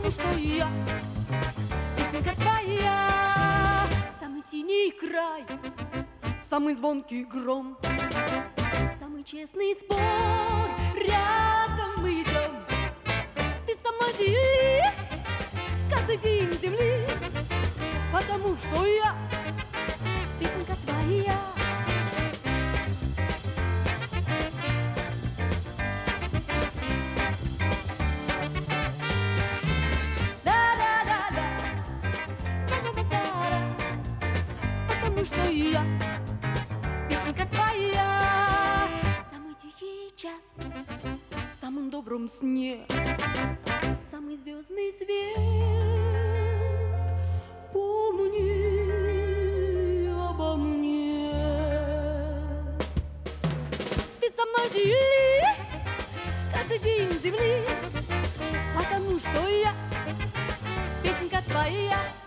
потому что я песенка твоя. Самый синий край, самый звонкий гром, самый честный спор, рядом мы идем. Ты со мной дели каждый день земли, потому что я песенка твоя. Потому что я песенка твоя. Самый тихий час в самом добром сне, самый звездный свет. Помни обо мне. Ты со мной дели каждый день земли, потому что я песенка твоя.